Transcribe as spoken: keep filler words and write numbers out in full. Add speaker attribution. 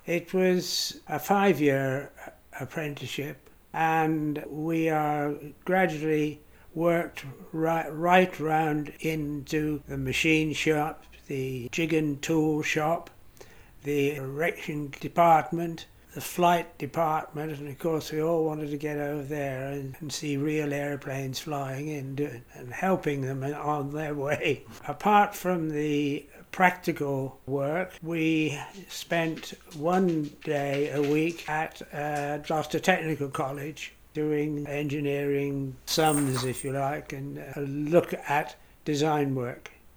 Speaker 1: It was a five-year apprenticeship, and we are gradually worked right, right round into the machine shop, the jig and tool shop, the erection department, the flight department, and of course we all wanted to get over there and, and see real airplanes flying and, and helping them on their way. Apart from the practical work, we spent one day a week at uh, Gloucester Technical College doing engineering sums, if you like, and a look at design work.